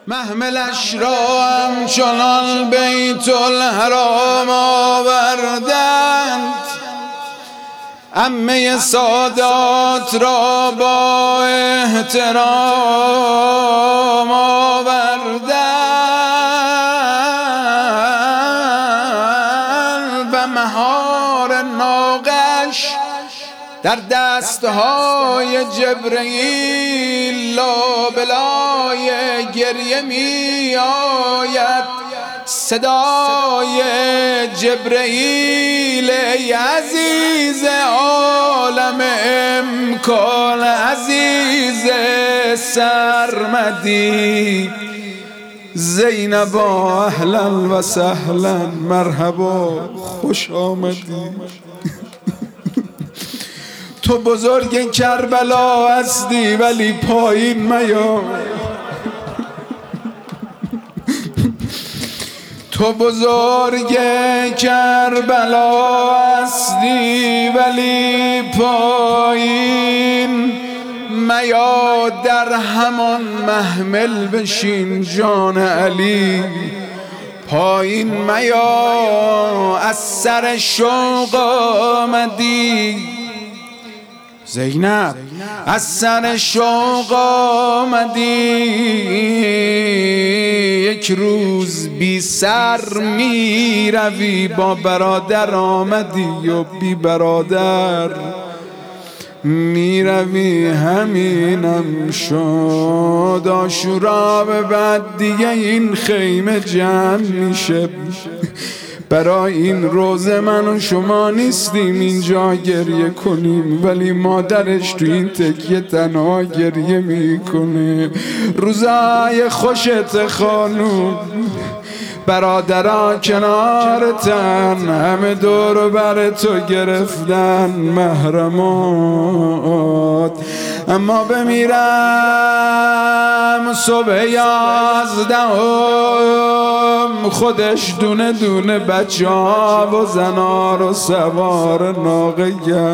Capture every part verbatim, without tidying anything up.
محملش را همچنان بیت الحرام آوردند، عمه سادات را با احترام آوردند و مهار ناقش در دستهای جبرئیل لابلای گریه می آید. صدای جبرئیل ای عزیز عالم امکان، عزیز سرمدی، زینبا اهلا و سهلا، مرحبا، خوش آمدی. تو بزرگ کربلا هستی ولی پایین میا، تو بزرگ کربلا هستی ولی پایین میا، در همان محمل بشین جان علی، پایین میا، از سر شوق آمدی. زینب از سر شوق آمدی، یک روز بی سر می روی، با برادر آمدی و بی برادر می روی. همینم شد عاشورا، به بعد دیگه این خیمه جمع میشه. برای این روزه من و شما نیستیم اینجا گریه کنیم، ولی مادرش تو این تکیه تنها گریه میکنه. روزای خوشت خانوم، برادرها کنارتن، همه دور بر تو گرفتن محرمات. اما بمیرم صبح یازدهم، خودش دونه دونه بچه ها و زنا رو سوار ناقه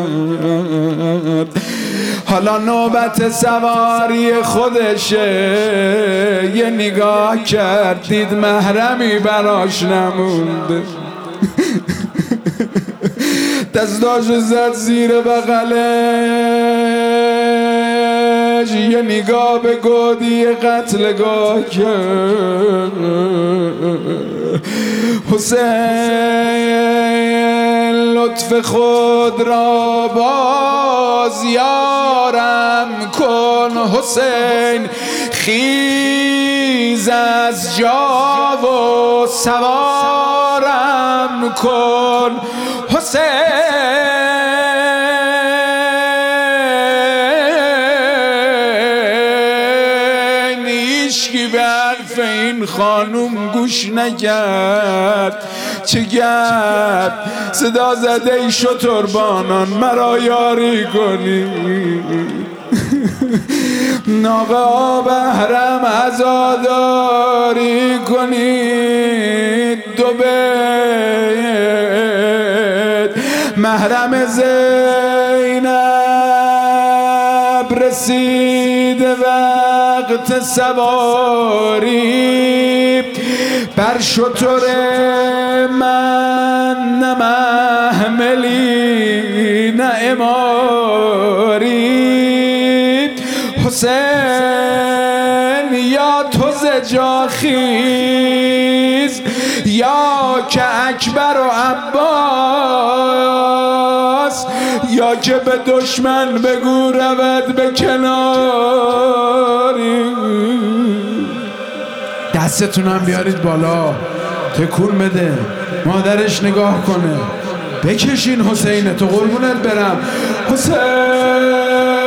کرد. حالا نوبت سواری خودشه. یه نگاه کرد دید محرمی براش نمونده، دستاشو زد زیر بغلش، یه نگاه به گودی قتلگاه کرد. حسین لطف خود را باز یارم کن، حسین خیز از جا و سوارم کن، حسین هیچکی به حرف این خانوم گوش نکرد. چه گرد صدا زده ای شتربانان مرا یاری کنی، ناقه بهرم عزاداری کنید. دو بیت محرم زینب رسید وقت سواری، بر شتر من نه محملی نه اماری. حسین یا تو ز جا خیز، یا که اکبر و عباس، یا که به دشمن بگو رود به کناری. دستتونم بیارید بالا، تکون بده، مادرش نگاه کنه. بکشین حسین، تو قربونت برم حسین.